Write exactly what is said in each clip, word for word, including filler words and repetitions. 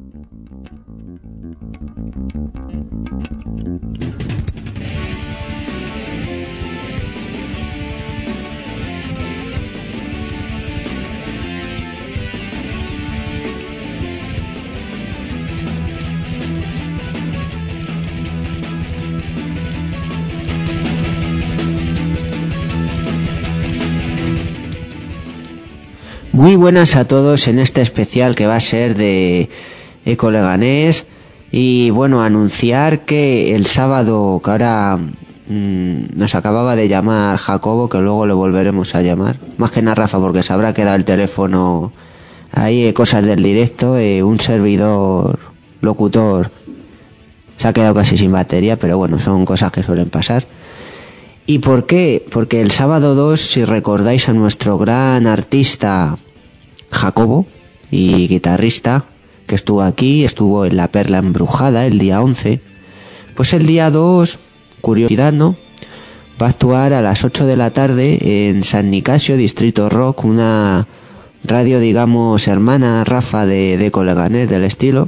Muy buenas a todos en este especial que va a ser de Eco Leganés. Y bueno, anunciar que el sábado, que ahora mmm, nos acababa de llamar Jacobo, que luego le volveremos a llamar, más que nada Rafa, porque se habrá quedado el teléfono ahí, eh, cosas del directo, eh, un servidor locutor se ha quedado casi sin batería, pero bueno, son cosas que suelen pasar. ¿Y por qué? Porque el sábado dos, si recordáis a nuestro gran artista Jacobo y guitarrista, que estuvo aquí, estuvo en La Perla Embrujada el día once, pues el día dos, curiosidad, ¿no?, va a actuar a las ocho de la tarde en San Nicasio, Distrito Rock, una radio, digamos, hermana, Rafa, de, de Eco Leganés, del estilo,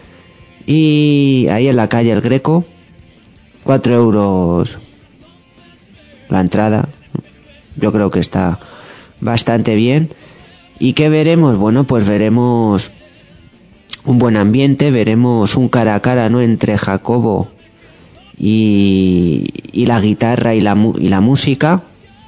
y ahí en la calle El Greco, cuatro euros la entrada. Yo creo que está bastante bien. ¿Y qué veremos? Bueno, pues veremos un buen ambiente, veremos un cara a cara, ¿no?, entre Jacobo y, y la guitarra y la, y la música.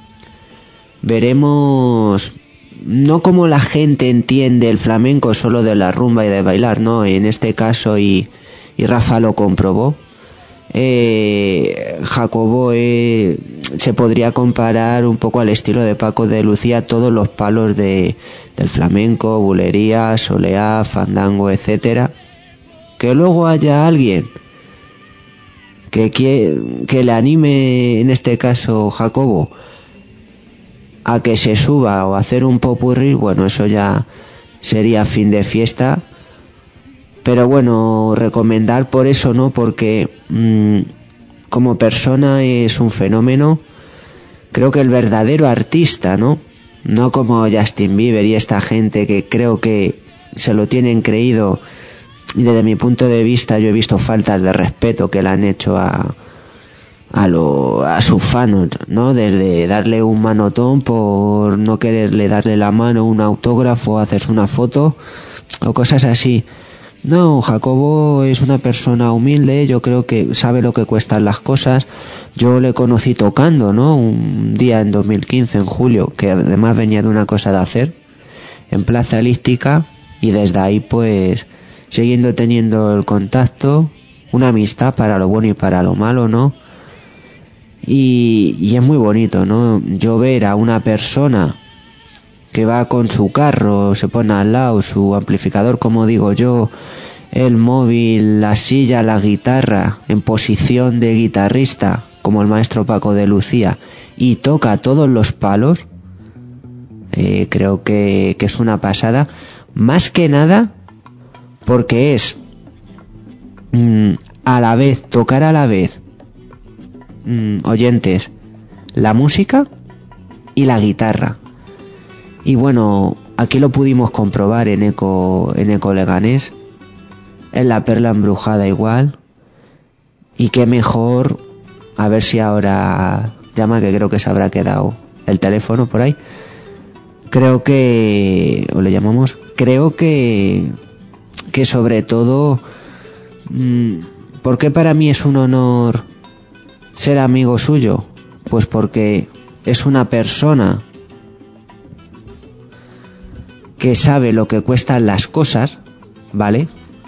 Veremos no como la gente entiende el flamenco solo de la rumba y de bailar, ¿no? En este caso, y, y Rafa lo comprobó, eh, Jacobo eh, se podría comparar un poco al estilo de Paco de Lucía, todos los palos de, del flamenco, bulería, soleá, fandango, etcétera. Que luego haya alguien que, que, que le anime, en este caso Jacobo, a que se suba o hacer un popurrí, bueno, eso ya sería fin de fiesta. Pero bueno, recomendar por eso, ¿no? Porque mmm, como persona es un fenómeno. Creo que el verdadero artista, ¿no? No como Justin Bieber y esta gente que creo que se lo tienen creído, y desde mi punto de vista yo he visto faltas de respeto que le han hecho a a lo a sus fans, ¿no? Desde darle un manotón por no quererle darle la mano, un autógrafo, hacerse una foto o cosas así. No, Jacobo es una persona humilde, yo creo que sabe lo que cuestan las cosas. Yo le conocí tocando, ¿no?, un día en dos mil quince, en julio, que además venía de una cosa de hacer, en Plaza Elíptica, y desde ahí pues siguiendo teniendo el contacto, una amistad para lo bueno y para lo malo, ¿no? Y, y es muy bonito, ¿no?, yo ver a una persona que va con su carro, se pone al lado su amplificador, como digo yo, el móvil, la silla, la guitarra, en posición de guitarrista, como el maestro Paco de Lucía, y toca todos los palos. Eh, creo que, que es una pasada, más que nada porque es mmm, a la vez, tocar a la vez, mmm, oyentes, la música y la guitarra. Y bueno, aquí lo pudimos comprobar en Eco, en Eco Leganés, en La Perla Embrujada igual. Y qué mejor, a ver si ahora llama, que creo que se habrá quedado el teléfono por ahí. Creo que, o le llamamos, creo que, que sobre todo, mmm, ¿por qué para mí es un honor ser amigo suyo? Pues porque es una persona que sabe lo que cuestan las cosas, ¿vale?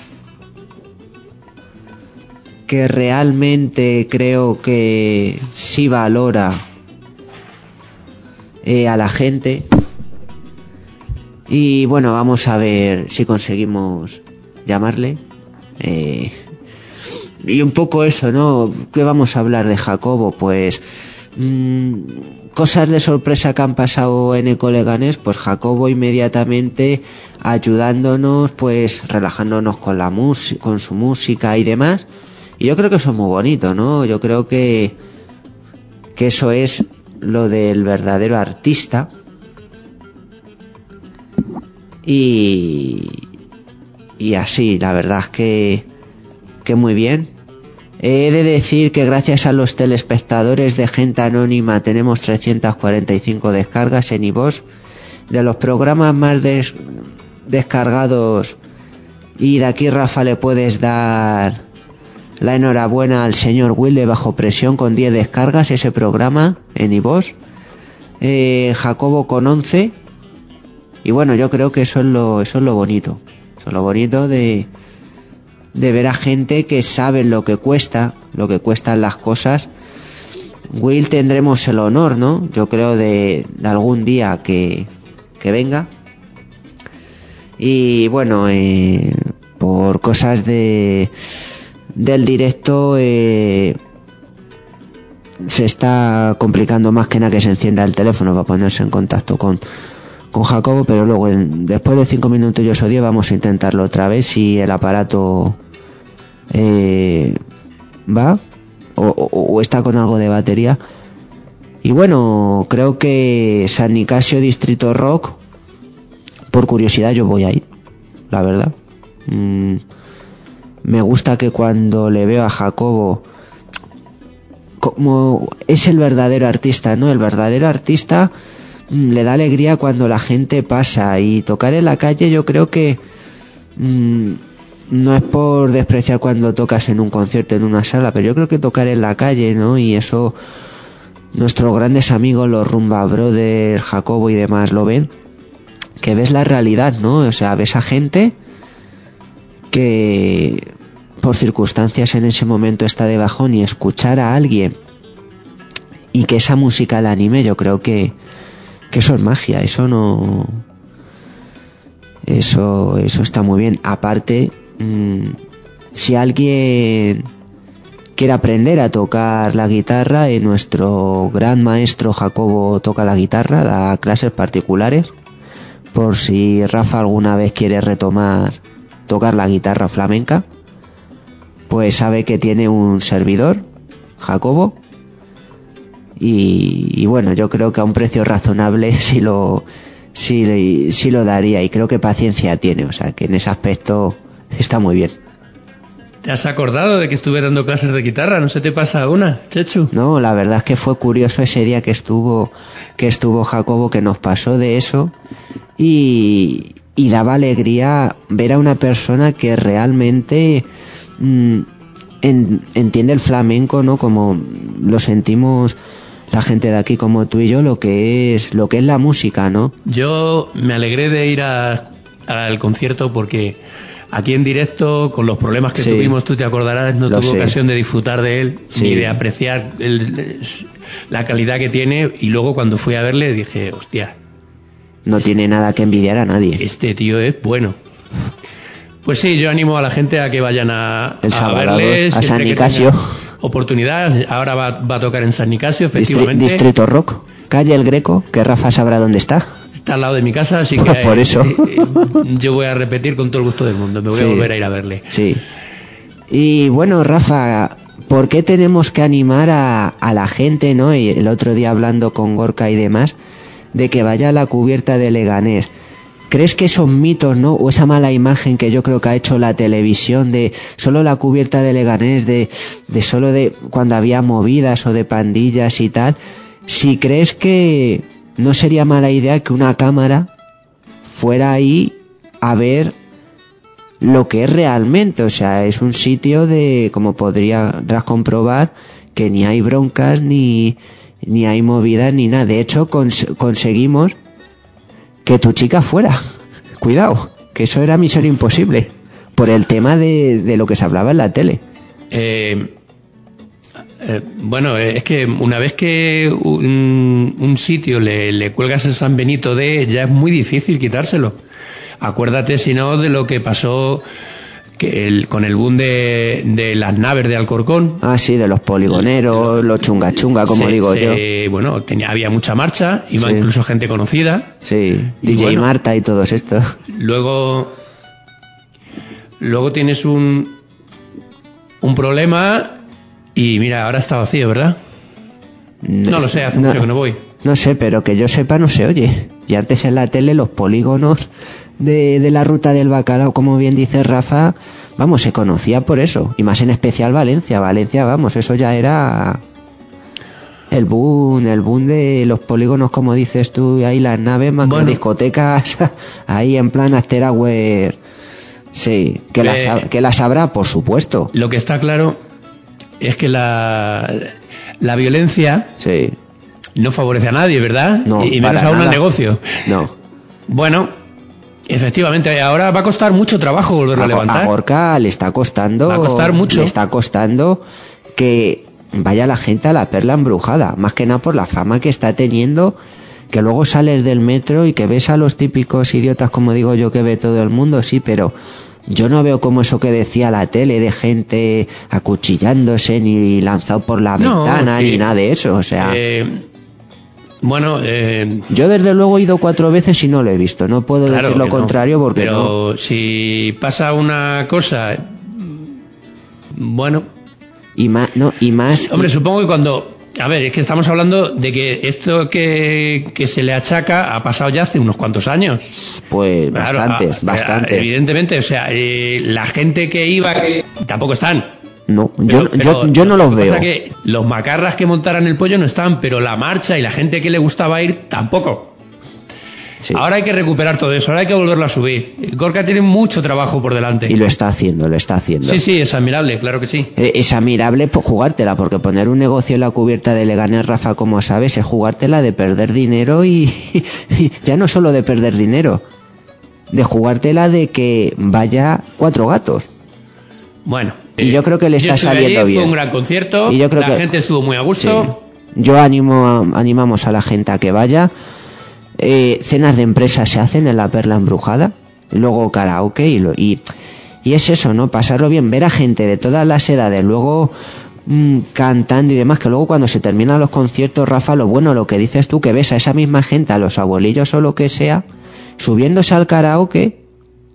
Que realmente creo que sí valora eh, a la gente. Y bueno, vamos a ver si conseguimos llamarle. Eh, y un poco eso, ¿no? ¿Qué vamos a hablar de Jacobo? Pues mmm, cosas de sorpresa que han pasado en Eco Leganés, pues Jacobo inmediatamente ayudándonos, pues relajándonos con la música, con su música y demás. Y yo creo que eso es muy bonito, ¿no? Yo creo que que eso es lo del verdadero artista. Y y así, la verdad es que, que muy bien. He de decir que gracias a los telespectadores de Gente Anónima tenemos trescientas cuarenta y cinco descargas en iVoox. De los programas más des- descargados, y de aquí, Rafa, le puedes dar la enhorabuena al señor Will de Bajo Presión con diez descargas, ese programa en iVoox. Eh, Jacobo con once. Y bueno, yo creo que eso es lo, eso es lo bonito. Eso es lo bonito de... de ver a gente que sabe lo que cuesta, lo que cuestan las cosas. Will, tendremos el honor, ¿no? Yo creo de, de algún día que, que venga. Y bueno, eh, por cosas de del directo eh, se está complicando más que nada que se encienda el teléfono para ponerse en contacto con con Jacobo, pero luego en, después de cinco minutos yo o diez vamos a intentarlo otra vez si el aparato eh, va o, o, o está con algo de batería. Y bueno, creo que San Nicasio Distrito Rock, por curiosidad yo voy a ir, la verdad. Mm, me gusta que cuando le veo a Jacobo, como es el verdadero artista, ¿no? El verdadero artista mm, le da alegría cuando la gente pasa, y tocar en la calle yo creo que mm, no es por despreciar cuando tocas en un concierto, en una sala, pero yo creo que tocar en la calle, ¿no? Y eso nuestros grandes amigos, los Rumba Brothers, Jacobo y demás lo ven, que ves la realidad, ¿no? O sea, ves a gente que por circunstancias en ese momento está de bajón, y escuchar a alguien y que esa música la anime, yo creo que, que eso es magia, eso no... Eso, eso está muy bien. Aparte, mmm, si alguien quiere aprender a tocar la guitarra, eh, nuestro gran maestro Jacobo toca la guitarra, da clases particulares, por si Rafa alguna vez quiere retomar tocar la guitarra flamenca, pues sabe que tiene un servidor, Jacobo, y, y bueno, yo creo que a un precio razonable sí lo, sí, sí lo daría, y creo que paciencia tiene, o sea que en ese aspecto está muy bien. ¿Te has acordado de que estuve dando clases de guitarra? ¿No se te pasa una, Chechu? No, la verdad es que fue curioso ese día que estuvo que estuvo Jacobo, que nos pasó de eso, y, y daba alegría ver a una persona que realmente mmm, en, entiende el flamenco, ¿no? Como lo sentimos la gente de aquí, como tú y yo, lo que es lo que es la música, ¿no? Yo me alegré de ir a, al concierto porque aquí en directo, con los problemas que sí. tuvimos, tú te acordarás, no tuve ocasión de disfrutar de él, sí. ni de apreciar el, la calidad que tiene, y luego cuando fui a verle dije, hostia, no este, tiene nada que envidiar a nadie. Este tío es bueno. Pues sí, yo animo a la gente a que vayan a, el a verles. A San Nicasio. Oportunidad, ahora va, va a tocar en San Nicasio, efectivamente. Distrito Rock, calle El Greco, que Rafa sabrá dónde está. Está al lado de mi casa, así que por eso eh, eh, yo voy a repetir con todo el gusto del mundo. Me voy sí, a volver a ir a verle. Sí. Y bueno, Rafa, ¿por qué tenemos que animar a, a la gente, no? Y el otro día hablando con Gorka y demás, de que vaya a la cubierta de Leganés. ¿Crees que esos mitos, no? O esa mala imagen que yo creo que ha hecho la televisión de solo la cubierta de Leganés, de, de solo de cuando había movidas o de pandillas y tal, si crees que no sería mala idea que una cámara fuera ahí a ver lo que es realmente, o sea, es un sitio de, como podrías comprobar, que ni hay broncas, ni, ni hay movidas, ni nada. De hecho, cons- conseguimos que tu chica fuera. Cuidado, que eso era misión imposible, por el tema de, de lo que se hablaba en la tele. Eh... Eh, bueno, es que una vez que un, un sitio le, le cuelgas el San Benito de, ya es muy difícil quitárselo. Acuérdate, si no, de lo que pasó que el, con el boom de, de las naves de Alcorcón. Ah, sí, de los poligoneros, el, los chunga chunga, como se, digo se, yo. Bueno, tenía, había mucha marcha, iba sí. incluso gente conocida. Sí, D J bueno, Marta y todos estos. Luego, luego tienes un, un problema. Y mira, ahora está vacío, ¿verdad? No, no lo sé, hace no, mucho que no voy. No sé, pero que yo sepa no se oye. Y antes en la tele los polígonos de, de la ruta del bacalao, como bien dice Rafa, vamos, se conocía por eso, y más en especial Valencia. Valencia, vamos, eso ya era el boom, el boom de los polígonos, como dices tú, y ahí las naves, macro Bueno. discotecas, ahí en plan Asterauer. Sí, que, Eh, las, que las habrá, por supuesto. Lo que está claro es que la, la violencia Sí, no favorece a nadie, ¿verdad? no, y, y menos para aún al nada. negocio. No. Bueno, efectivamente, ahora va a costar mucho trabajo volverlo a, A, levantar. a Gorka le está costando. Va a costar mucho. Le está costando que vaya la gente a la perla embrujada. Más que nada por la fama que está teniendo. Que luego sales del metro y que ves a los típicos idiotas, como digo yo, que ve todo el mundo, sí, pero yo no veo como eso que decía la tele de gente acuchillándose ni lanzado por la No, ventana sí. ni nada de eso. O sea, Eh, bueno, eh, yo desde luego he ido cuatro veces y no lo he visto. No puedo claro decir lo que no. contrario porque Pero no. si pasa una cosa, bueno, Y más, no, y más. hombre, supongo que cuando... A ver, es que estamos hablando de que esto que, que se le achaca ha pasado ya hace unos cuantos años. Pues Claro, bastantes, a- bastantes. Evidentemente, o sea, eh, la gente que iba que tampoco están. No, Pero- yo, pero yo, yo no lo los que veo. pasa que los macarras que montaran el pollo no están, pero la marcha y la gente que le gustaba ir tampoco. Sí. Ahora hay que recuperar todo eso, ahora hay que volverlo a subir. Gorka tiene mucho trabajo por delante. Y lo está haciendo, lo está haciendo. Sí, sí, es admirable, claro que sí. Eh, Es admirable por jugártela, porque poner un negocio en la cubierta de Leganés, Rafa, como sabes, es jugártela de perder dinero y, y ya no solo de perder dinero, de jugártela de que vaya cuatro gatos. Bueno. Y yo creo que le está yo estuve saliendo allí, bien. Fue un gran concierto, Y yo creo la que- gente estuvo muy a gusto. Sí. Yo animo a- animamos a la gente a que vaya. Eh, cenas de empresa se hacen en la Perla Embrujada, luego karaoke y, lo, y, y es eso, ¿no? Pasarlo bien, ver a gente de todas las edades, luego mm, cantando y demás, que luego cuando se terminan los conciertos, Rafa, lo bueno, lo que dices tú, que ves a esa misma gente, a los abuelillos o lo que sea, subiéndose al karaoke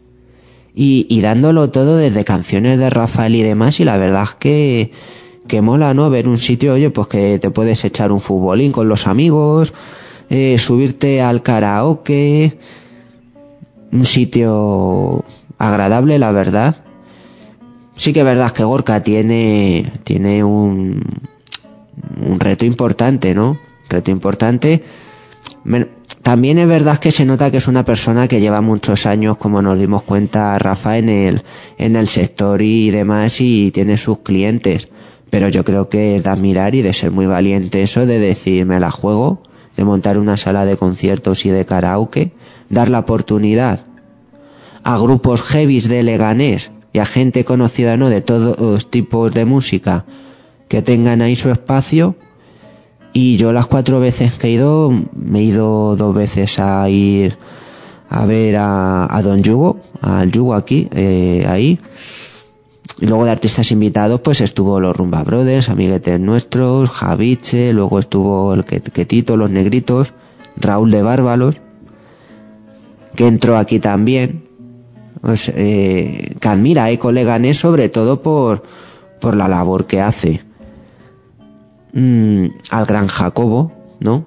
y, y dándolo todo desde canciones de Rafael y demás, y la verdad es que, que mola, ¿no? Ver un sitio, oye, pues que te puedes echar un futbolín con los amigos, eh, subirte al karaoke, un sitio agradable, la verdad. Sí que es verdad que Gorka tiene, tiene un, un reto importante, ¿no? Reto importante. Men- También es verdad que se nota que es una persona que lleva muchos años, como nos dimos cuenta, Rafa, en el, en el sector y demás, y tiene sus clientes. Pero yo creo que es de admirar y de ser muy valiente eso, de decir, me la juego, de montar una sala de conciertos y de karaoke, dar la oportunidad a grupos heavies de Leganés y a gente conocida, ¿no?, de todos tipos de música, que tengan ahí su espacio. Y yo las cuatro veces que he ido, me he ido dos veces a ir a ver a, a Don Yugo, al Yugo aquí, eh, ahí. Y luego de artistas invitados, pues estuvo los Rumba Brothers, amiguetes nuestros, Javiche, luego estuvo el Que- Ketito, los Negritos, Raúl de Bárbalos, que entró aquí también. Pues, eh, que admira, eh, Leganés, sobre todo por, por la labor que hace. Mm, al gran Jacobo, ¿no?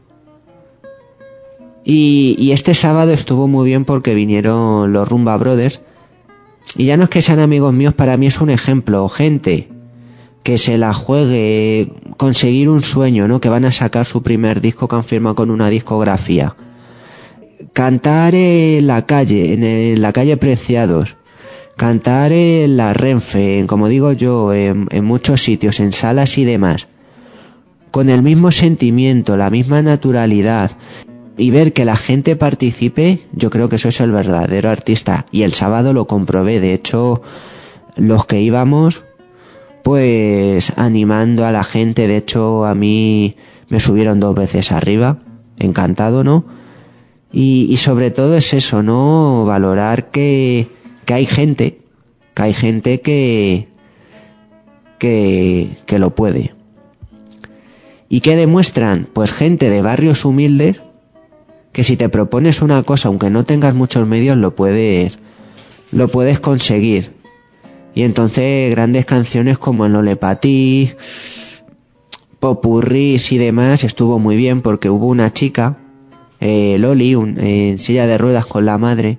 Y, y este sábado estuvo muy bien porque vinieron los Rumba Brothers. Y ya no es que sean amigos míos, para mí es un ejemplo. Gente que se la juegue, conseguir un sueño, ¿no? Que van a sacar su primer disco que han firmado con una discografía. Cantar en la calle, en, el- la calle Preciados. Cantar en la Renfe, en, como digo yo, en, en muchos sitios, en salas y demás. Con el mismo sentimiento, la misma naturalidad. Y ver que la gente participe, yo creo que eso es el verdadero artista. Y el sábado lo comprobé. De hecho, los que íbamos, pues animando a la gente. De hecho, a mí me subieron dos veces arriba. Encantado, ¿no? Y, y sobre todo es eso, ¿no? Valorar que, que hay gente, que hay gente que, que, que lo puede. ¿Y qué demuestran? Pues gente de barrios humildes, que si te propones una cosa, aunque no tengas muchos medios, lo puedes, lo puedes conseguir. Y entonces grandes canciones como el Ole Pa' Ti, popurrís y demás, estuvo muy bien porque hubo una chica, eh, Loli, un, eh, en silla de ruedas con la madre,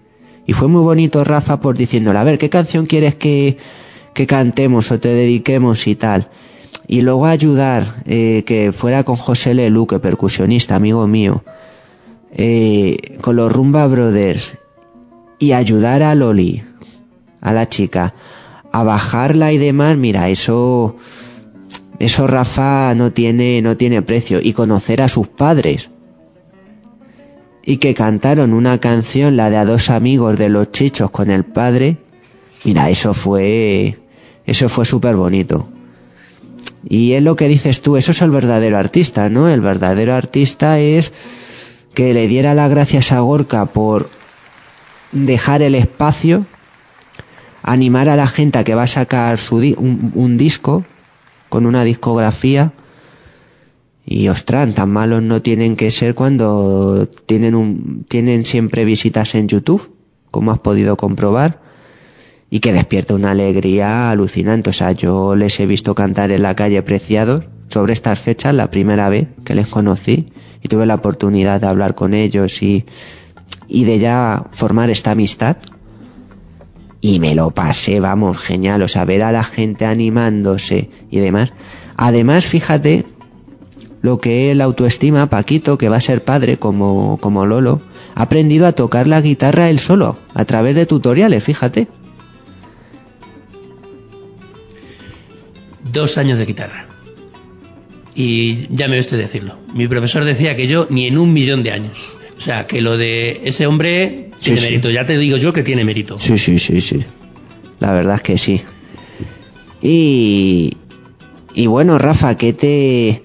Y fue muy bonito Rafa por diciéndole, a ver, ¿qué canción quieres que, que cantemos o te dediquemos y tal? Y luego ayudar, eh, que fuera con José Lelú, que percusionista, amigo mío, eh, con los Rumba Brothers, y ayudar a Loli, a la chica, a bajarla y demás, mira, eso, eso Rafa no tiene, no tiene precio. Y conocer a sus padres, y que cantaron una canción, la de A dos amigos de los Chichos con el padre, mira, eso fue, eso fue súper bonito. Y es lo que dices tú, eso es el verdadero artista, ¿no? El verdadero artista es que le diera las gracias a Gorka por dejar el espacio, animar a la gente a que va a sacar su di- un, un disco con una discografía. Y ostras, tan malos no tienen que ser cuando tienen un tienen siempre visitas en YouTube, como has podido comprobar, y que despierta una alegría alucinante. O sea, yo les he visto cantar en la calle Preciados sobre estas fechas, la primera vez que les conocí, y tuve la oportunidad de hablar con ellos y, y de ya formar esta amistad. Y me lo pasé, vamos, genial. O sea, ver a la gente animándose y demás. Además, fíjate lo que es la autoestima. Paquito, que va a ser padre como, como Lolo, ha aprendido a tocar la guitarra él solo, a través de tutoriales, fíjate. Dos años de guitarra. Y ya me oíste decirlo. Mi profesor decía que yo ni en un millón de años. O sea, que lo de ese hombre Sí, tiene sí. mérito. Ya te digo yo que tiene mérito. Sí, sí, sí, sí. La verdad es que sí. Y... Y bueno, Rafa, ¿qué te...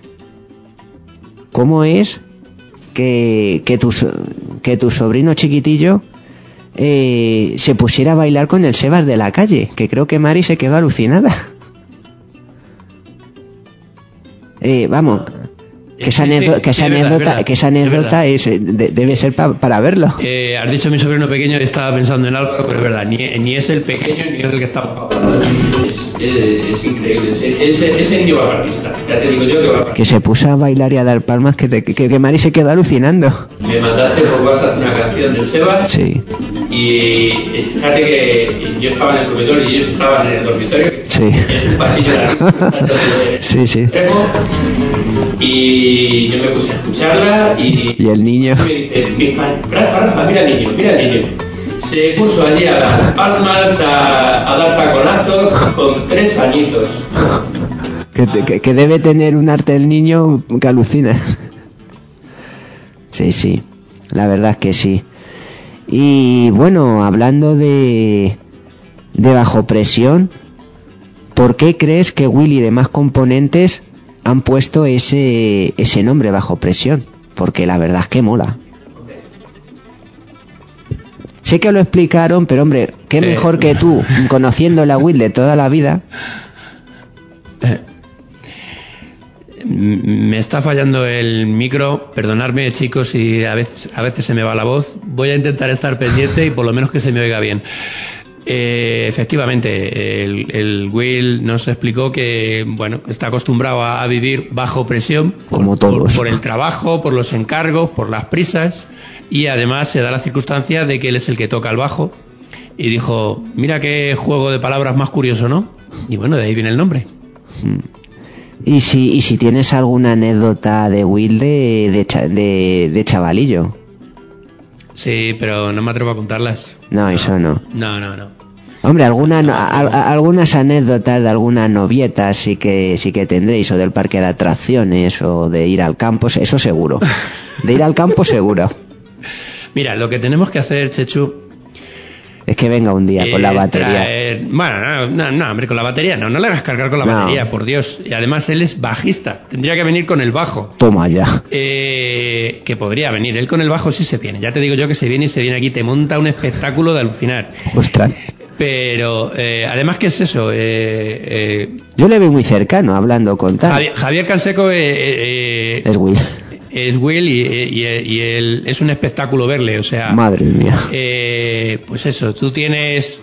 ¿Cómo es que, que, tu, so- que tu sobrino chiquitillo eh, se pusiera a bailar con el Sebas de la calle? Que creo que Mari se quedó alucinada. Eh, vamos, que esa Sí, sí, anécdota, que esa sí, es verdad, anécdota, es verdad, que esa es anécdota verdad. es, eh, de- debe ser pa- para verlo. Eh, has dicho mi sobrino pequeño y estaba pensando en algo, pero es verdad, ni, ni es el pequeño ni es el que está... Es, es, es increíble, ese, ese, ese niño va artista. Ya te digo yo que va. Que se puso a bailar y a dar palmas, que, te- que, que Mari se quedó alucinando. Me mandaste por WhatsApp una canción del Sebas. Sí, Y eh, fíjate que yo estaba en el dormitorio y ellos estaban en el dormitorio. Sí. Es un pasillo de la Sí, sí. Y yo me puse a escucharla y, y el niño. me dice, mi padre, Rafa, Rafa, mira al niño, mira al niño. Se puso allí a las palmas, a, a dar taconazos con tres añitos. Que, te- que, que debe tener un arte el niño que alucina. Sí, sí, la verdad es que sí. Y bueno, hablando de, de bajo presión, ¿por qué crees que Willy y demás componentes han puesto ese, ese nombre, Bajo Presión? Porque la verdad es que mola. Sé que lo explicaron, pero hombre, qué mejor que tú, conociendo la Will de toda la vida. Me está fallando el micro, perdonadme chicos si a veces, a veces se me va la voz. Voy a intentar estar pendiente y por lo menos que se me oiga bien. Eh, efectivamente, el, el Will nos explicó que bueno, está acostumbrado a, a vivir bajo presión, Como por, todos. por, por el trabajo, por los encargos, por las prisas, y además se da la circunstancia de que él es el que toca el bajo y dijo, mira qué juego de palabras más curioso, ¿no? Y bueno, de ahí viene el nombre. Y si, y si tienes alguna anécdota de Will de, de, cha- de, de chavalillo. Sí, pero no me atrevo a contarlas. No, eso no. No, no, no. Hombre, alguna, no- a- a- algunas anécdotas de algunas novietas sí que sí que tendréis, o del parque de atracciones, o de ir al campo, eso seguro. De ir al campo seguro. Mira, lo que tenemos que hacer, Chechu, Es que venga un día con la es batería. traer- Bueno, no, no, no, hombre, con la batería no, no le hagas cargar con la No. batería, por Dios. Y además él es bajista, tendría que venir con el bajo. Toma ya. Eh, que podría venir, él con el bajo sí se viene. Ya te digo yo que se viene y se viene aquí, te monta un espectáculo de alucinar. Ostras. Pero eh, además, ¿qué es eso? Eh, eh, Yo le veo muy cercano hablando con tal. Javier, Javier Canseco eh, eh, Es Will. es Will y, y, y él, es un espectáculo verle, o sea... Madre mía. Eh, pues eso, tú tienes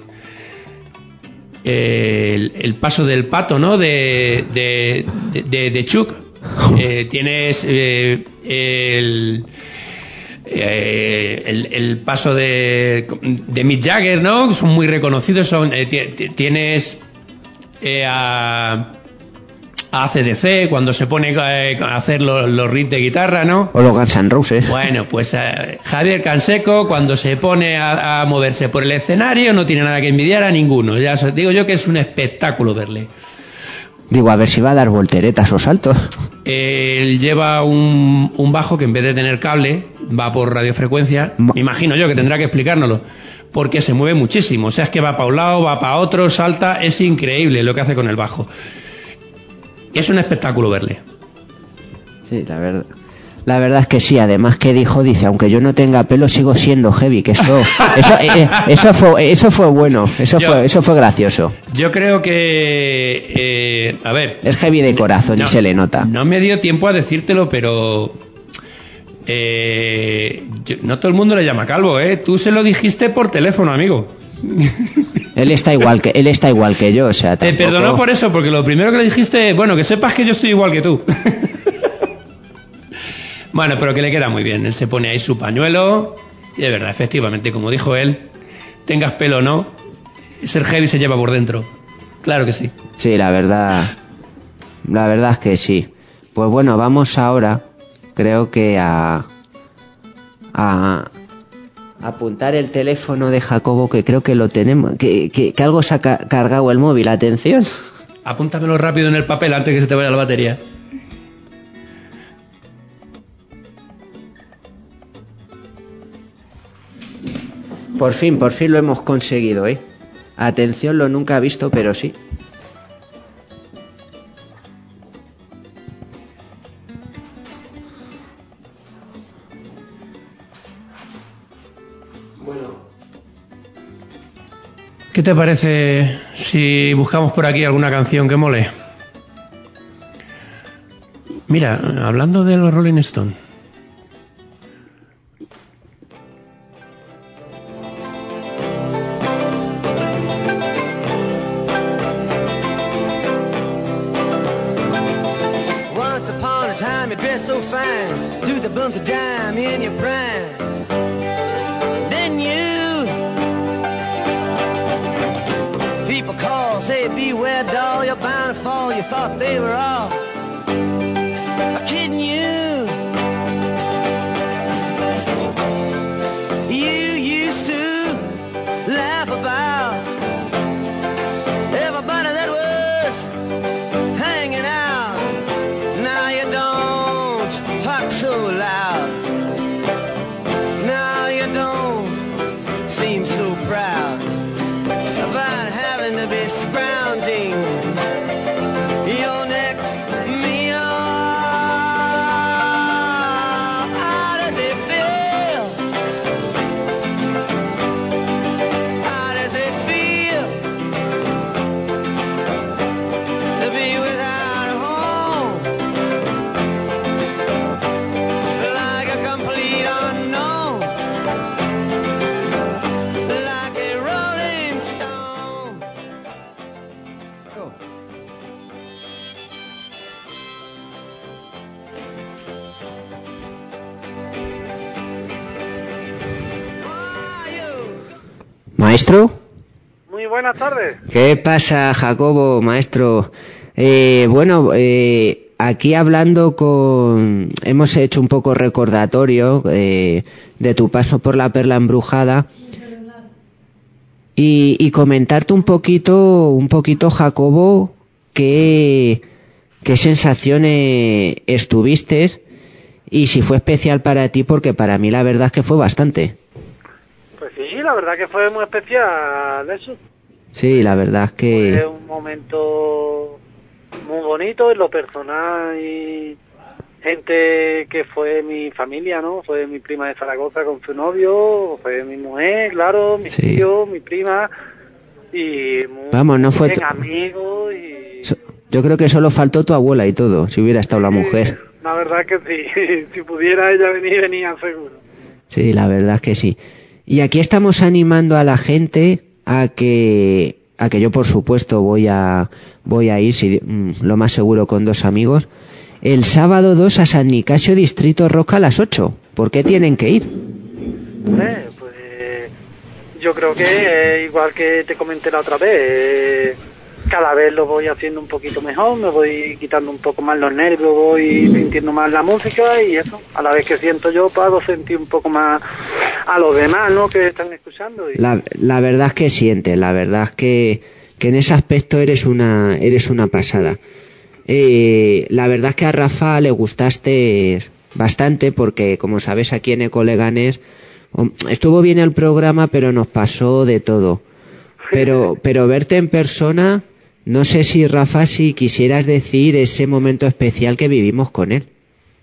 eh, el, el paso del pato, ¿no? De, de, de, de Chuck. Eh, tienes eh, el, eh, el, el paso de, de Mick Jagger, ¿no? Que son muy reconocidos. Son, eh, tienes eh, a... A C D C, cuando se pone a hacer los, los riffs de guitarra, ¿no? O los Guns N' Roses. Bueno, pues eh, Javier Canseco, cuando se pone a, a moverse por el escenario, no tiene nada que envidiar a ninguno. Ya os digo yo que es un espectáculo verle. Digo, a ver si va a dar volteretas o saltos. Él lleva un, un bajo que en vez de tener cable, va por radiofrecuencia. Me imagino yo que tendrá que explicárnoslo. Porque se mueve muchísimo. O sea, es que va para un lado, va para otro, salta. Es increíble lo que hace con el bajo. Es un espectáculo verle. Sí, la verdad. La verdad es que sí. Además que dijo, dice, aunque yo no tenga pelo, sigo siendo heavy. Que eso, eso, eh, eso fue, eso fue bueno. Eso yo, fue, eso fue gracioso. Yo creo que, eh, a ver. Es heavy de corazón no, y se le nota. No me dio tiempo a decírtelo, pero eh, yo, no todo el mundo le llama calvo, ¿eh? Tú se lo dijiste por teléfono, amigo. Él está igual que él está igual que yo, o sea, tampoco... Te perdonó por eso, porque lo primero que le dijiste, bueno, que sepas que yo estoy igual que tú. Bueno, pero que le queda muy bien. Él se pone ahí su pañuelo y es verdad, efectivamente, como dijo él, tengas pelo o no, ser heavy se lleva por dentro. Claro que sí. Sí, la verdad, la verdad es que sí. Pues bueno, vamos ahora, creo que a a apuntar el teléfono de Jacobo, que creo que lo tenemos, que, que, que algo se ha ca- cargado el móvil. Atención. Apúntamelo rápido en el papel antes que se te vaya la batería. Por fin, por fin lo hemos conseguido, ¿eh? Atención, lo nunca visto, pero sí. ¿Qué te parece si buscamos por aquí alguna canción que mole? Mira, hablando de los Rolling Stones. Once upon a time you dressed so fine, threw the bumps of dime in your prime. Then you people call, say beware doll, you're bound to fall. You thought they were all kidding you. You used to laugh about everybody that was hanging out. Now you don't talk so loud. Now you don't seem so proud about having to be scrounging your next meal. How does it feel? How does it feel to be without a home? Like a complete unknown, like a rolling stone. Maestro. Muy buenas tardes. ¿Qué pasa, Jacobo, maestro? Eh, bueno, eh, aquí hablando con... Hemos hecho un poco recordatorio eh, de tu paso por la Perla Embrujada y, y comentarte un poquito, un poquito, Jacobo, qué, qué sensaciones estuviste y si fue especial para ti, porque para mí la verdad es que fue bastante. Pues sí, la verdad que fue muy especial eso. Sí, la verdad es que... Fue un momento muy bonito en lo personal y gente que fue mi familia, ¿no? Fue mi prima de Zaragoza con su novio, fue mi mujer, claro, mi Sí. tío, mi prima y muy Vamos, no fue bien t- amigos y... So- Yo creo que solo faltó tu abuela y todo, si hubiera estado la mujer. La verdad que sí, si pudiera ella venir, venía seguro. Sí, la verdad es que sí. Y aquí estamos animando a la gente a que a que yo por supuesto voy a voy a ir, si, mm, lo más seguro con dos amigos, el sábado dos a San Nicasio, Distrito Roca, a las ocho. ¿Por qué tienen que ir? Eh, pues yo creo que eh, igual que te comenté la otra vez, eh, cada vez lo voy haciendo un poquito mejor, me voy quitando un poco más los nervios, voy sintiendo más la música y eso, a la vez que siento yo, puedo sentir un poco más a los demás, ¿no?, que están escuchando. Y... La, la verdad es que sientes, la verdad es que, que en ese aspecto eres una, eres una pasada. Eh, la verdad es que a Rafa le gustaste bastante porque, como sabes, aquí en Ecoleganés estuvo bien el programa, pero nos pasó de todo. Pero, pero verte en persona, no sé si, Rafa, si quisieras decir ese momento especial que vivimos con él.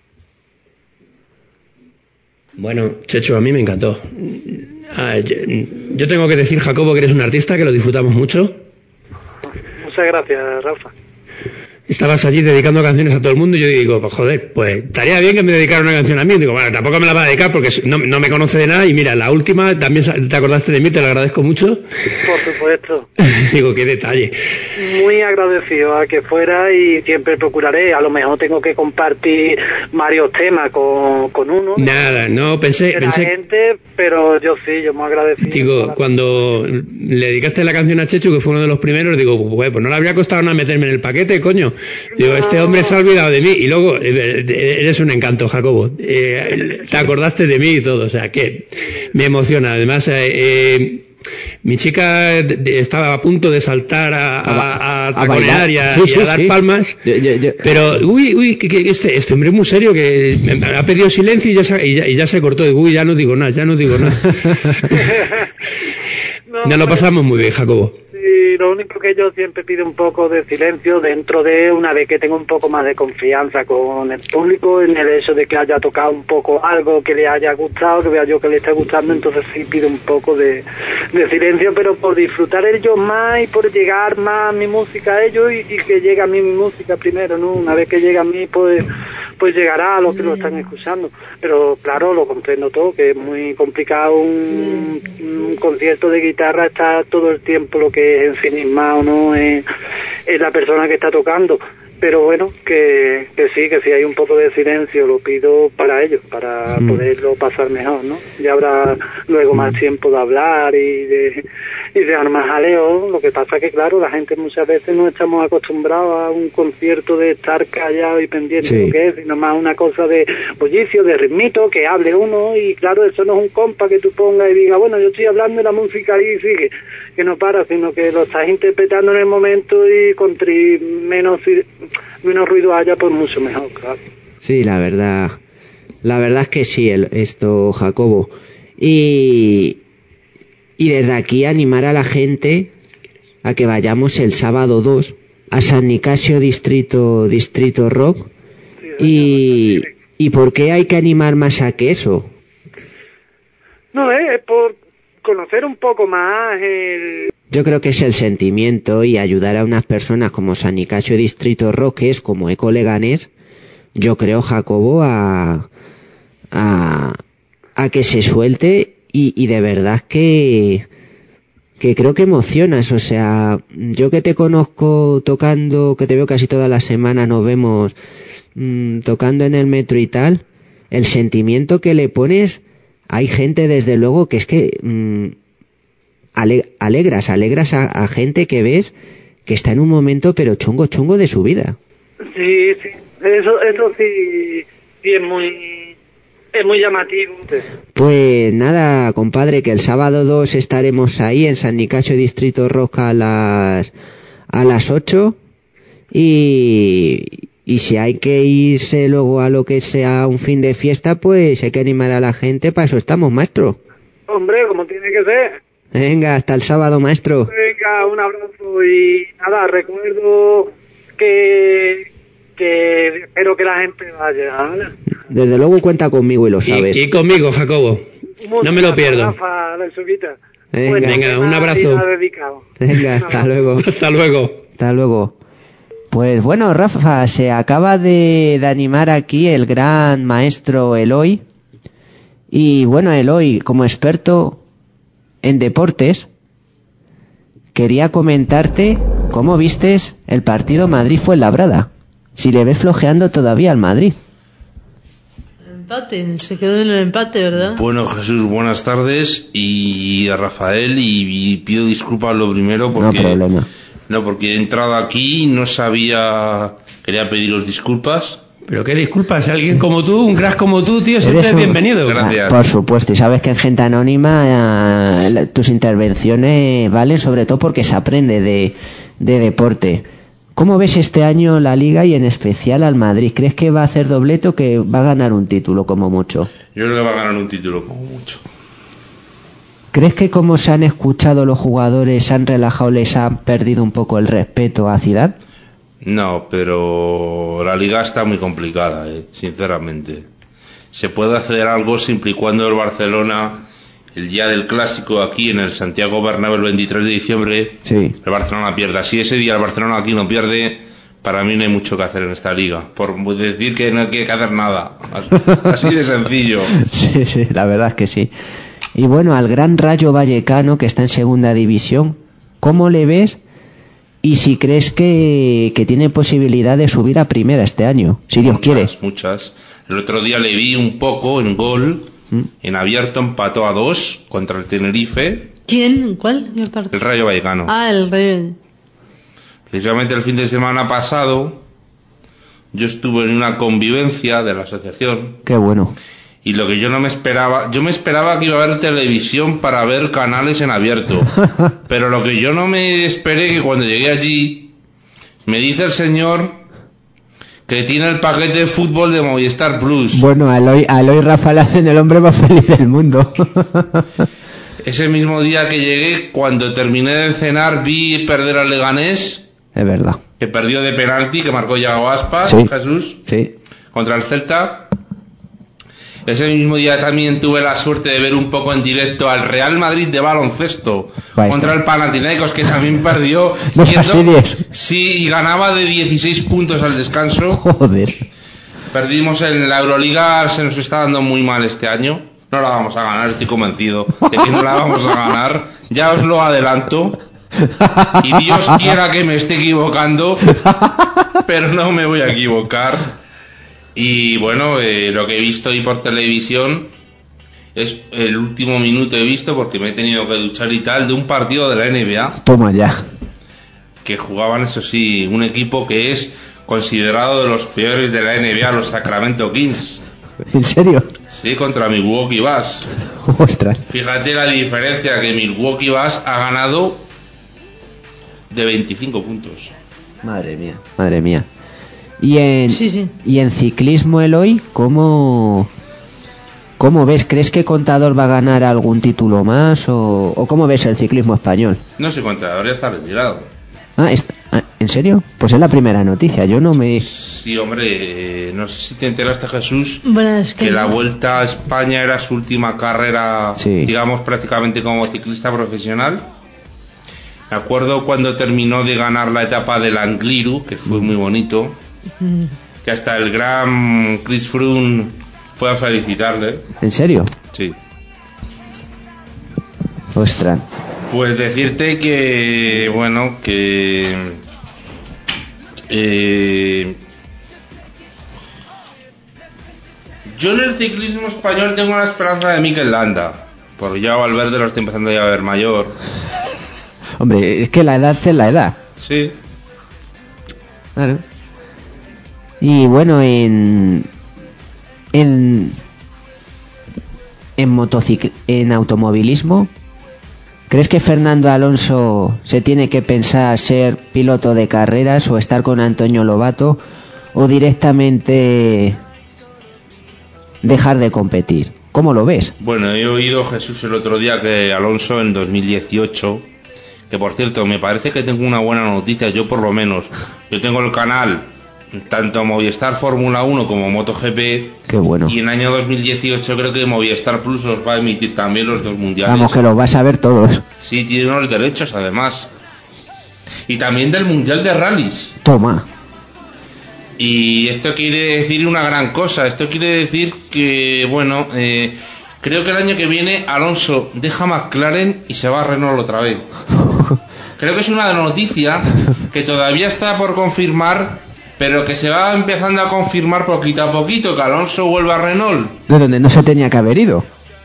Bueno, Checho, a mí me encantó. Ah, yo, yo tengo que decir, Jacobo, que eres un artista, que lo disfrutamos mucho. Muchas gracias, Rafa. Estabas allí dedicando canciones a todo el mundo y yo digo, pues joder, pues estaría bien que me dedicara una canción a mí. Digo, bueno, tampoco me la va a dedicar porque no, no me conoce de nada y mira, la última también te acordaste de mí, te lo agradezco mucho. Por supuesto. Digo, qué detalle. Muy agradecido a que fuera y siempre procuraré, a lo mejor tengo que compartir varios temas con, con uno. Nada, no, pensé... De pensé la gente, pero yo sí, yo muy agradecido. Digo, cuando le dedicaste la canción a Chechu, que fue uno de los primeros, digo, pues, pues no le habría costado nada meterme en el paquete, coño. Digo, este hombre se ha olvidado de mí. Y luego, eres un encanto, Jacobo. Eh, te acordaste de mí y todo. O sea, que me emociona. Además, eh, eh, mi chica estaba a punto de saltar a, a, a taconear y a, sí, sí, y a dar sí. palmas. Yo, yo, yo. Pero, uy, uy, que, que este, este hombre es muy serio, que me ha pedido silencio y ya se, y ya, y ya se cortó. Digo, uy, ya no digo nada, ya no digo nada. no, Nos lo pasamos muy bien, Jacobo. Sí, lo único que yo siempre pido un poco de silencio dentro de una vez que tengo un poco más de confianza con el público, en el hecho de que haya tocado un poco algo que le haya gustado, que vea yo que le está gustando, entonces sí pido un poco de, de silencio, pero por disfrutar ellos más y por llegar más mi música a ellos y, y que llegue a mí mi música primero, ¿no? Una vez que llega a mí, pues pues llegará a los que lo están escuchando. Pero claro, lo comprendo todo, que es muy complicado un, un concierto de guitarra, está todo el tiempo lo que es ensimismado, ¿no? Es, es la persona que está tocando. Pero bueno, que, que sí, que si hay un poco de silencio, lo pido para ellos, para mm. poderlo pasar mejor, ¿no? Ya habrá luego más tiempo de hablar y de, y de armar jaleo. Lo que pasa que, claro, la gente muchas veces no estamos acostumbrados a un concierto de estar callado y pendiente sí. de lo que es, sino más una cosa de bullicio, de ritmito, que hable uno, y claro, eso no es un compa que tú pongas y diga, bueno, yo estoy hablando y la música ahí sigue, que no para, sino que lo estás interpretando en el momento y con tri menos... menos ruido haya, pues mucho mejor, claro. Sí, la verdad, la verdad es que sí, el, esto, Jacobo. Y, y desde aquí animar a la gente a que vayamos el sábado dos a San Nicasio Distrito, Distrito Rock. Sí, y, ¿y por qué hay que animar más a que eso? No, eh, es por conocer un poco más el... Yo creo que es el sentimiento y ayudar a unas personas como San Nicasio Distrito Rock, que es como Ecoleganés, yo creo, Jacobo, a, a, a que se suelte y, y de verdad que, que creo que emocionas. O sea, yo que te conozco tocando, que te veo casi toda la semana, nos vemos mmm, tocando en el metro y tal, el sentimiento que le pones, hay gente desde luego que es que... Mmm, alegras, alegras a, a gente que ves que está en un momento pero chungo, chungo de su vida. Sí, sí, eso, eso sí, sí es muy, es muy llamativo. Pues nada, compadre, que el sábado dos estaremos ahí en San Nicasio Distrito Rock a las, a las ocho y, y si hay que irse luego a lo que sea un fin de fiesta, pues hay que animar a la gente, para eso estamos, maestro. Hombre, como tiene que ser. Venga, hasta el sábado, maestro. Venga, un abrazo y nada, recuerdo que, que espero que la gente vaya, ¿vale? Desde luego cuenta conmigo y lo sabes. Y, y conmigo, Jacobo. Muchas no me lo pierdo. Rafa, la Venga, bueno, venga, un abrazo. Venga, hasta luego. Hasta luego. Hasta luego. Pues bueno, Rafa, se acaba de, de animar aquí el gran maestro Eloy. Y bueno, Eloy, como experto en deportes, quería comentarte cómo vistes el partido Madrid-Fuenlabrada, si le ves flojeando todavía al Madrid. Empate, se quedó en el empate, ¿verdad? Bueno, Jesús, buenas tardes, y a Rafael, y, y pido disculpas lo primero porque... No problema. No, porque he entrado aquí, no sabía... Quería pediros disculpas. Pero qué disculpas, alguien como tú, un crack como tú, tío, siempre es un- bienvenido. Gracias. Ah, por supuesto, y sabes que en Gente Anónima eh, la- tus intervenciones valen sobre todo porque se aprende de, de deporte. ¿Cómo ves este año la Liga y en especial al Madrid? ¿Crees que va a hacer doblete o que va a ganar un título como mucho? Yo creo que va a ganar un título como mucho. ¿Crees que como se han escuchado los jugadores, se han relajado, les han perdido un poco el respeto a Zidane? No, pero la liga está muy complicada, eh, sinceramente. Se puede hacer algo siempre y cuando el Barcelona, el día del clásico aquí en el Santiago Bernabéu el veintitrés de diciembre, Sí. el Barcelona pierda. Si ese día el Barcelona aquí no pierde, para mí no hay mucho que hacer en esta liga. Por decir que no hay que hacer nada. Así de sencillo. Sí, sí, la verdad es que sí. Y bueno, al gran Rayo Vallecano, que está en segunda división, ¿cómo le ves? Y si crees que, que tiene posibilidad de subir a primera este año, si Dios Muchas, quiere. Muchas. El otro día le vi un poco en gol. En abierto empató a dos contra el Tenerife, ¿Quién? ¿Cuál? El partido. el Rayo Vallecano. Ah, el Rey. Precisamente el fin de semana pasado yo estuve en una convivencia de la asociación Qué bueno. y lo que yo no me esperaba, yo me esperaba que iba a haber televisión para ver canales en abierto, pero lo que yo no me esperé que cuando llegué allí me dice el señor que tiene el paquete de fútbol de Movistar Plus. Bueno, al hoy, al hoy Rafa le hacen el hombre más feliz del mundo. Ese mismo día que llegué, cuando terminé de cenar, vi perder al Leganés, Es verdad. que perdió de penalti, que marcó Yago Aspas, Sí. Jesús. Sí. Contra el Celta. Ese mismo día también tuve la suerte de ver un poco en directo al Real Madrid de baloncesto Ahí contra está. el Panathinaikos, que también perdió. No Y eso- fastidies. Sí, y ganaba de dieciséis puntos al descanso. Joder. Perdimos en la Euroliga, se nos está dando muy mal este año. No la vamos a ganar, estoy convencido de que no la vamos a ganar. Ya os lo adelanto. Y Dios quiera que me esté equivocando, pero no me voy a equivocar. Y bueno, eh, lo que he visto hoy por televisión es el último minuto he visto, porque me he tenido que duchar y tal, de un partido de la N B A Toma ya. que jugaban, eso sí, un equipo que es considerado de los peores de la N B A, los Sacramento Kings. ¿En serio? Sí, contra Milwaukee Bucks. Ostras. Fíjate la diferencia, que Milwaukee Bucks ha ganado de veinticinco puntos. Madre mía. Madre mía. Y en, Sí, sí. y en ciclismo, Eloy, ¿cómo, ¿cómo ves? ¿Crees que Contador va a ganar algún título más? ¿O, o cómo ves el ciclismo español? No sé cuánto, ahora está retirado. Ah, est- ah, ¿en serio? Pues es la primera noticia. Yo no me... Sí, hombre, eh, no sé si te enteraste, Jesús, Bueno, es que, que la Vuelta a España era su última carrera, Sí. digamos, prácticamente como ciclista profesional. Me acuerdo cuando terminó de ganar la etapa del Angliru, que fue muy bonito, que hasta el gran Chris Froome fue a felicitarle. ¿En serio? Sí. Ostras. Pues decirte que, bueno, que... eh, yo en el ciclismo español tengo la esperanza de Mikel Landa, porque ya Valverde lo estoy empezando ya a ver mayor. Hombre, es que la edad es la edad. Sí. Claro. Y bueno, en... En... En motocic... En automovilismo... ¿Crees que Fernando Alonso se tiene que pensar ser piloto de carreras o estar con Antonio Lobato o directamente dejar de competir? ¿Cómo lo ves? Bueno, he oído, Jesús, el otro día que Alonso en dos mil dieciocho, que por cierto, me parece que tengo una buena noticia, yo por lo menos, yo tengo el canal, tanto Movistar Fórmula uno como MotoGP, Qué bueno. y en año dos mil dieciocho creo que Movistar Plus os va a emitir también los dos mundiales. Vamos, que lo vas a ver todos. Sí, tiene unos derechos además. Y también del Mundial de Rallys. Toma. Y esto quiere decir una gran cosa. Esto quiere decir que, bueno, eh, creo que el año que viene Alonso deja McLaren y se va a Renault otra vez. Creo que es una noticia que todavía está por confirmar, Pero que se va empezando a confirmar poquito a poquito que Alonso vuelve a Renault. De donde no se tenía que haber ido.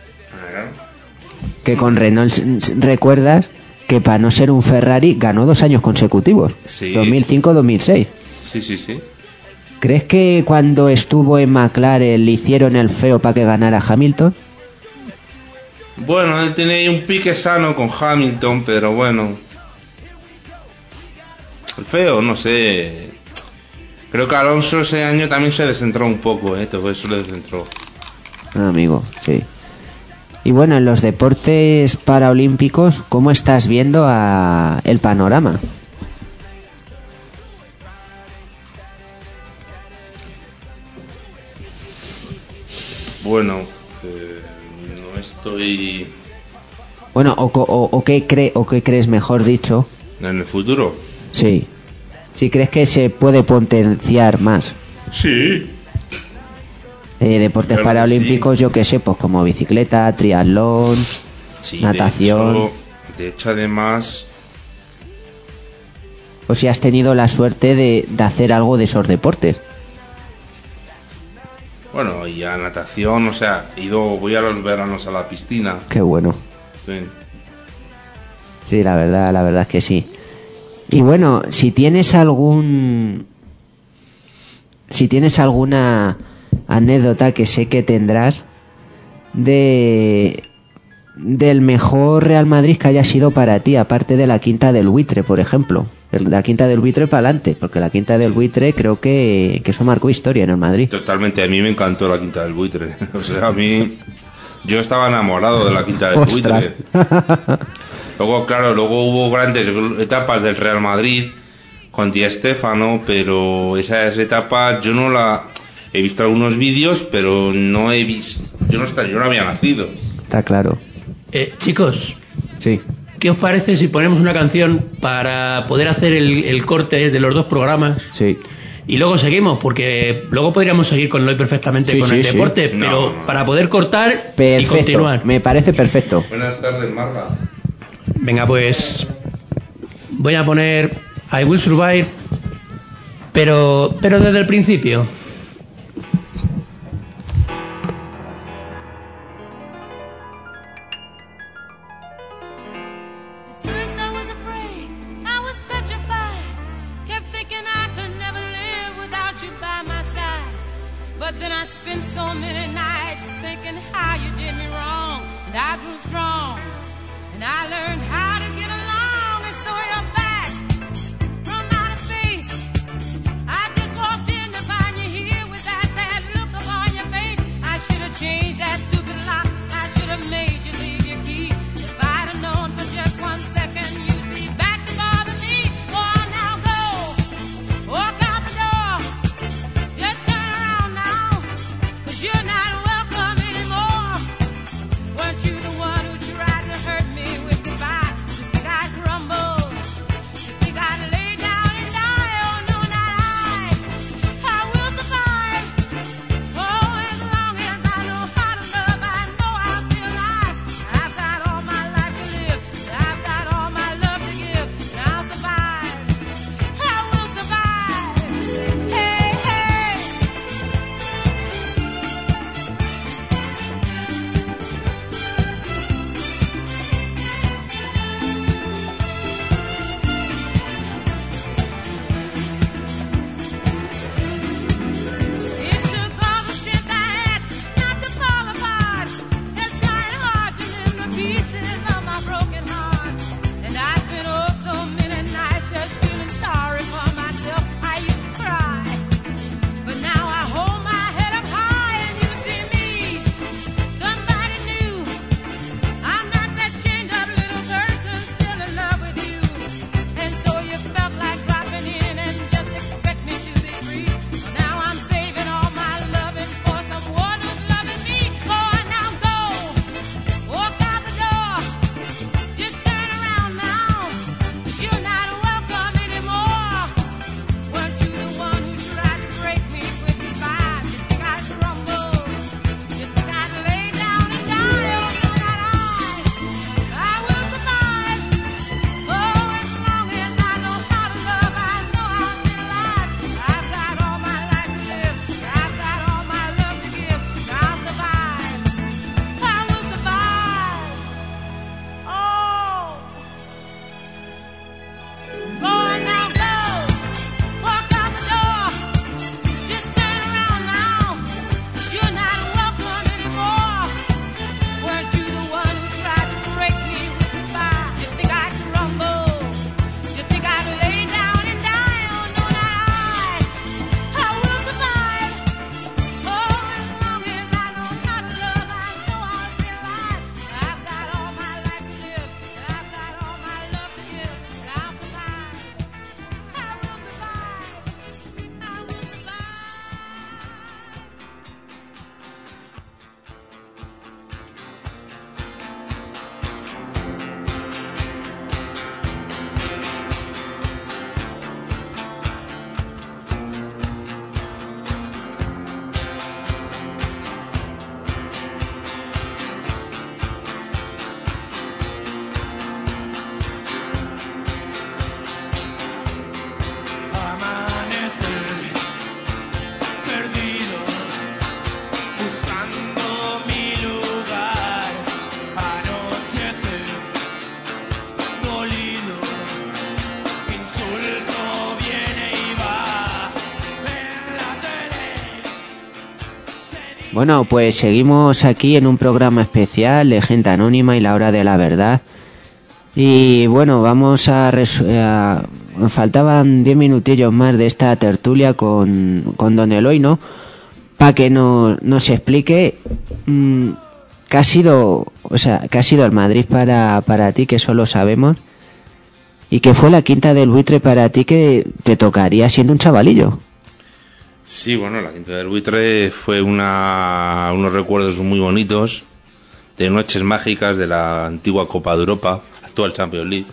Que con Renault, s- recuerdas que para no ser un Ferrari ganó dos años consecutivos. Sí. dos mil cinco dos mil seis. Sí, sí, sí. ¿Crees que cuando estuvo en McLaren le hicieron el feo para que ganara Hamilton? Bueno, él tenía ahí un pique sano con Hamilton, pero bueno. El feo, no sé. Creo que Alonso ese año también se descentró un poco, ¿eh? Todo eso le descentró. Ah, amigo, sí. Y bueno, en los deportes paraolímpicos, ¿cómo estás viendo a el panorama? Bueno, eh, no estoy Bueno, o, co- o, o qué cree, o qué crees, mejor dicho, en el futuro. sí. Si crees que se puede potenciar más Sí. eh, deportes Claro que paraolímpicos, yo qué sé, pues como bicicleta, triatlón, Sí, natación. De hecho, de hecho, además, O si has tenido la suerte de, de hacer algo de esos deportes. bueno, y a natación, o sea, he ido, voy a los veranos a la piscina. Qué bueno. Sí. Sí, la verdad, la verdad es que sí. Y bueno, si tienes algún... Si tienes alguna anécdota que sé que tendrás de... del mejor Real Madrid que haya sido para ti, aparte de la Quinta del Buitre, por ejemplo. El- La Quinta del Buitre para adelante, porque la Quinta del Buitre creo que, que eso marcó historia en el Madrid. Totalmente, a mí me encantó la Quinta del Buitre. O sea, a mí... Yo estaba enamorado de la Quinta del Ostras. Buitre. Luego, claro, luego hubo grandes etapas del Real Madrid con Di Stéfano, pero esas etapas yo no la... He visto algunos vídeos, pero no he visto... Yo no, estaba, yo no había nacido. Está claro. Eh, chicos, Sí. ¿qué os parece si ponemos una canción para poder hacer el, el corte de los dos programas? Sí. Y luego seguimos, porque luego podríamos seguir con hoy perfectamente Sí, con sí, el sí. deporte, No, pero no. para poder cortar y Perfecto. continuar. Me parece perfecto. Buenas tardes, Marga. Venga, pues voy a poner I Will Survive, pero, pero desde el principio. First I was afraid, I was petrified. Kept thinking I could never live without you by my side. But then I spent so many nights thinking how you did me wrong. And I grew strong, and I learned how to get along. And so you're back from outer space. I just walked in to find you here with that sad look upon your face. I should have changed that stupid lock. I should have made you leave your key. If I'd have known for just one second you'd be back to bother me. Oh, now go, walk out the door. Just turn around now, 'cause you're not welcome anymore. Weren't you the one who tried to hurt me with goodbye? insulto viene y va en la tele. Bueno, pues seguimos aquí en un programa especial de Gente Anónima y la Hora de la Verdad. Y bueno, vamos a... resu- a nos faltaban diez minutillos más de esta tertulia con, con don Eloy, ¿no? Para que nos, nos explique mmm, qué ha sido, o sea, qué ha sido el Madrid para, para ti, que eso lo sabemos, y qué fue la Quinta del Buitre para ti, que te tocaría siendo un chavalillo. Sí, bueno, la Quinta del Buitre fue una, unos recuerdos muy bonitos de noches mágicas de la antigua Copa de Europa, actual Champions League.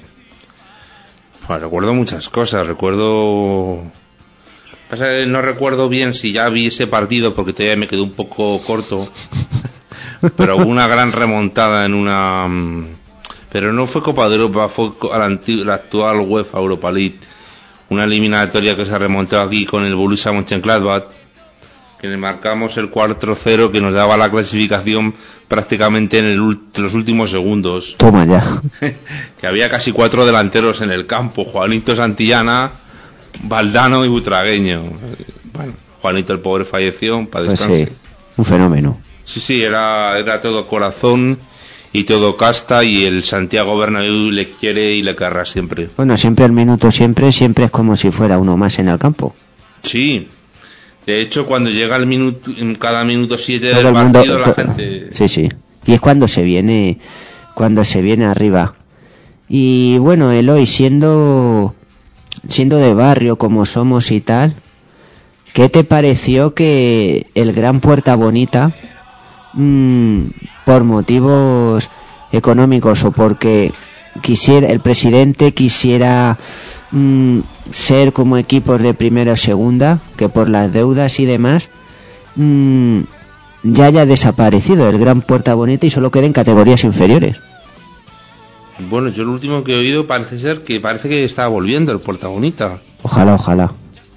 Bueno, recuerdo muchas cosas, recuerdo... Pasa que no recuerdo bien si ya vi ese partido porque todavía me quedó un poco corto, pero hubo una gran remontada en una... Pero no fue Copa de Europa, fue a la, antigua, la actual UEFA Europa League, una eliminatoria que se remontó aquí con el Borussia Mönchengladbach, que le marcamos el cuatro cero que nos daba la clasificación prácticamente en, el, en los últimos segundos. Toma ya. Que había casi cuatro delanteros en el campo, Juanito Santillana, Valdano y Butragueño. Bueno, Juanito el pobre falleció, para Pues descanse. sí, un fenómeno. Sí, sí, era, era todo corazón y todo casta, y el Santiago Bernabéu le quiere y le querrá siempre. Bueno, siempre el minuto siempre, siempre es como si fuera uno más en el campo. Sí. De hecho, cuando llega el minuto, en cada minuto siete Todo del el mundo- partido, la to- gente... Sí, sí. Y es cuando se viene, cuando se viene arriba. Y bueno, Eloy, siendo, siendo de barrio como somos y tal, ¿qué te pareció que el Gran Puerta Bonita, mmm, por motivos económicos o porque quisiera, el presidente quisiera mmm, ser como equipos de primera o segunda, que por las deudas y demás, mmm, ya haya desaparecido el Gran Puerta Bonita y solo queden categorías inferiores? Bueno, yo lo último que he oído parece ser que parece que está volviendo el Puerta Bonita. Ojalá, ojalá.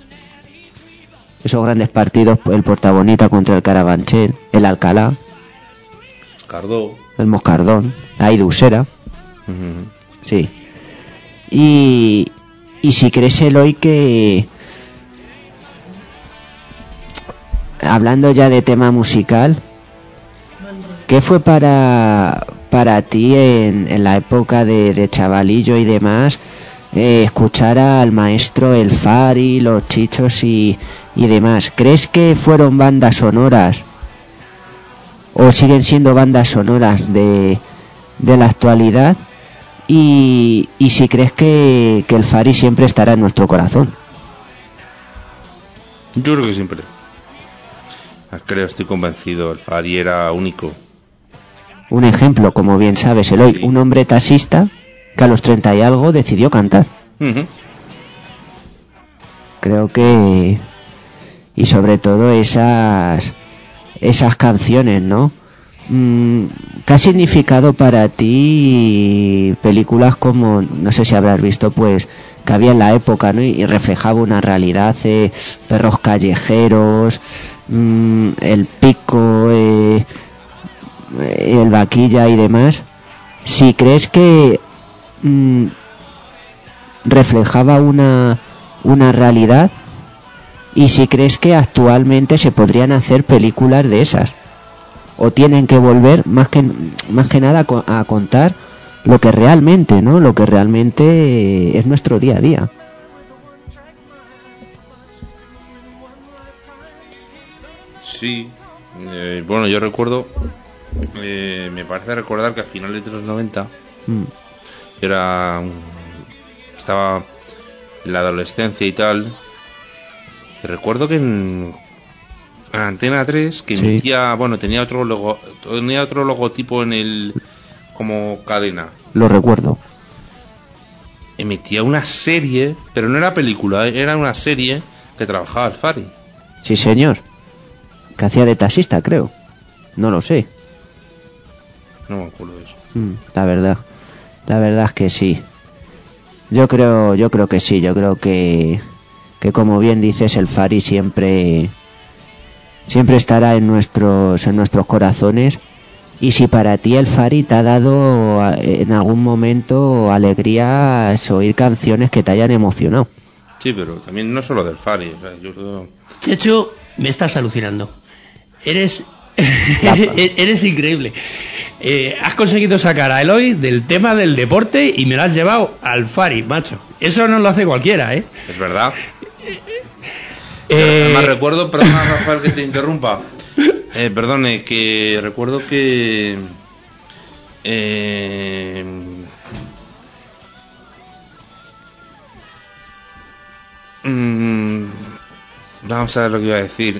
Esos grandes partidos, el Puerta Bonita contra el Carabanchel, el Alcalá, Cardó. el Moscardón, la Idusera, Uh-huh. sí. Y, y si crees, Eloy, que hablando ya de tema musical, ¿qué fue para para ti en, en la época de, de chavalillo y demás, eh, escuchar al maestro El Fari, los Chichos y, y demás? ¿Crees que fueron bandas sonoras o siguen siendo bandas sonoras de, de la actualidad? Y, y si crees que, que El Fari siempre estará en nuestro corazón. Yo creo que siempre. Creo, estoy convencido, el Fari era único. Un ejemplo, como bien sabes, Eloy, un hombre taxista que a los treinta y algo decidió cantar. Uh-huh. Creo que... Y sobre todo esas esas canciones, ¿no? Mm, ¿qué ha significado para ti películas como, no sé si habrás visto, pues, que había en la época, ¿no? Y reflejaba una realidad, eh, Perros Callejeros, mmm, El Pico, eh, El Vaquilla y demás? Si crees que mmm, reflejaba una, una realidad, y si crees que actualmente se podrían hacer películas de esas, o tienen que volver más que más que nada a contar lo que realmente, ¿no? Lo que realmente es nuestro día a día. Sí. Eh, bueno, yo recuerdo, eh, me parece recordar que a finales de los noventa, Mm. era estaba en la adolescencia y tal, y recuerdo que en Antena tres, que Sí. emitía, bueno, tenía otro logo, tenía otro logotipo en el, como cadena, Lo recuerdo. emitía una serie, pero no era película, era una serie que trabajaba el Fari. Sí, señor. Que hacía de taxista, creo. No lo sé. No me acuerdo de eso. Mm, la verdad. La verdad es que sí. Yo creo, yo creo que sí. Yo creo que, que como bien dices, el Fari siempre, siempre estará en nuestros, en nuestros corazones. Y si para ti el Fari te ha dado eh, en algún momento alegrías oír canciones que te hayan emocionado. Sí, pero también no solo del Fari. O sea, yo creo... Chechu, me estás alucinando. Eres... eres increíble. Eh, has conseguido sacar a Eloy del tema del deporte y me lo has llevado al Fari, macho. Eso no lo hace cualquiera, ¿eh? Es verdad. Eh... Además recuerdo, perdona Rafael que te interrumpa, eh, perdone, que recuerdo que eh, mmm, vamos a ver lo que iba a decir.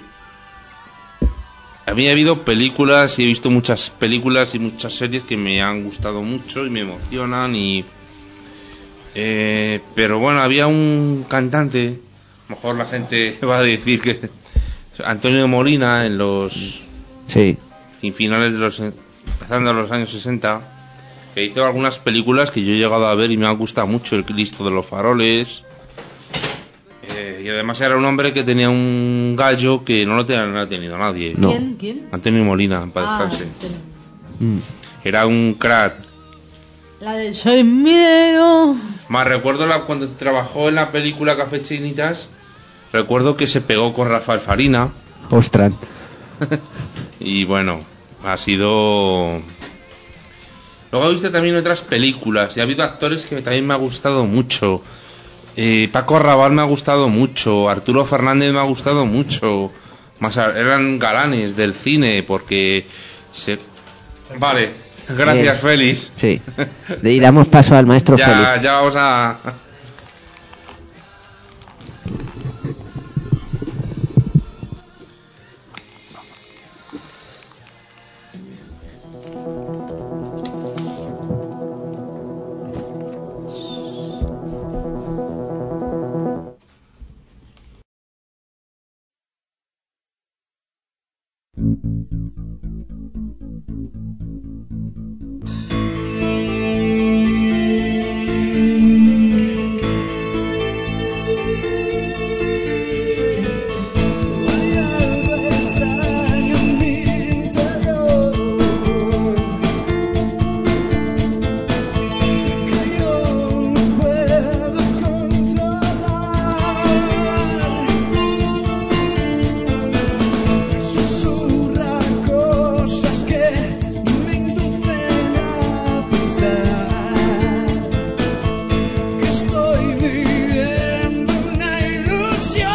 A mí ha habido películas y he visto muchas películas y muchas series que me han gustado mucho y me emocionan y eh, pero bueno, había un cantante, a lo mejor la gente va a decir que Antonio Molina, en los sí. finales de los empezando los años sesenta, que hizo algunas películas que yo he llegado a ver y me han gustado mucho, El Cristo de los Faroles, eh, y además era un hombre que tenía un gallo que no lo tenía, no lo ha tenido nadie. No. ¿Quién? ¿Quién? Antonio Molina, en paz Ah, descanse. Antonio. Mm. Era un crack. La de Soy minero. Más recuerdo la, cuando trabajó en la película Café Chinitas, recuerdo que se pegó con Rafael Farina. Ostras. Y bueno, ha sido... Luego he visto también otras películas y ha habido actores que también me ha gustado mucho. Eh, Paco Rabanne me ha gustado mucho, Arturo Fernández me ha gustado mucho. Más a- eran galanes del cine porque se... Vale, gracias Eh, Félix. Sí. Y damos paso al maestro Ya, Félix. ya vamos a... Susurra cosas que me inducen a pensar que estoy viviendo una ilusión.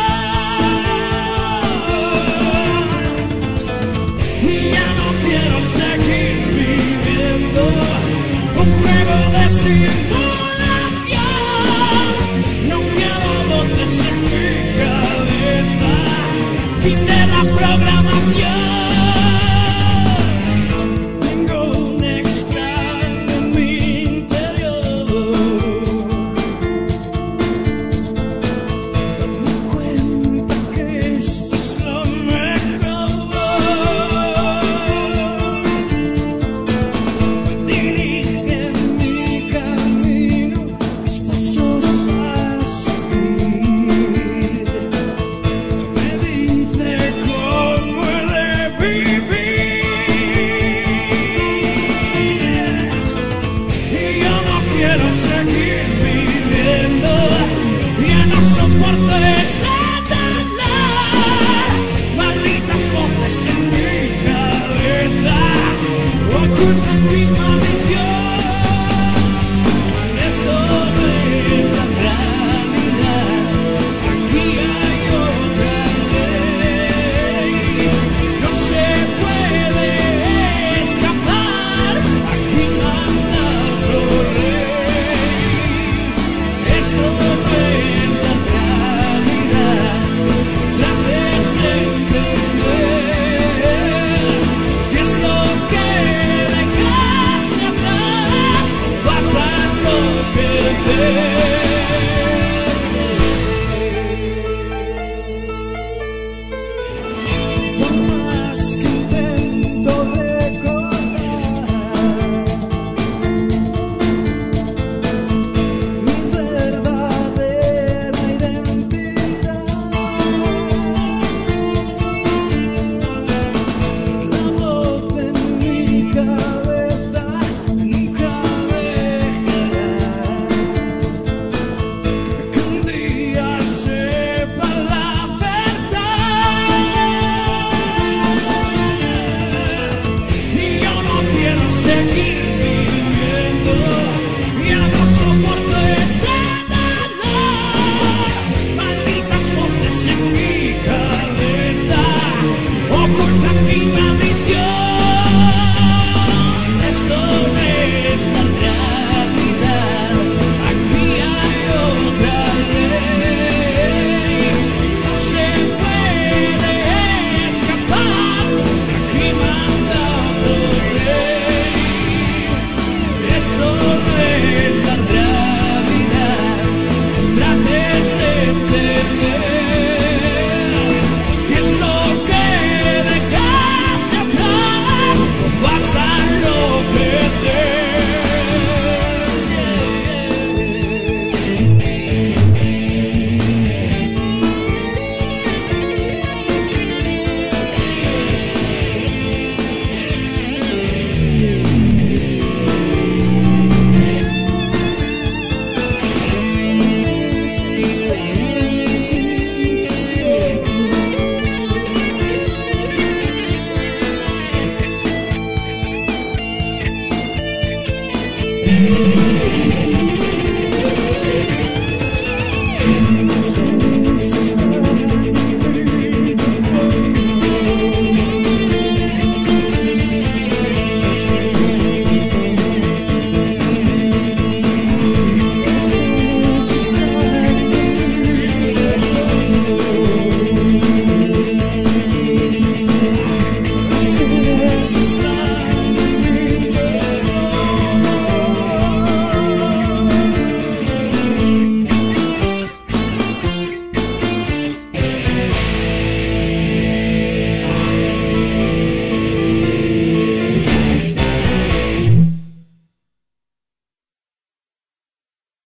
Ya no quiero seguir viviendo un juego de simulación. No quiero voces en mi cabeza, fin de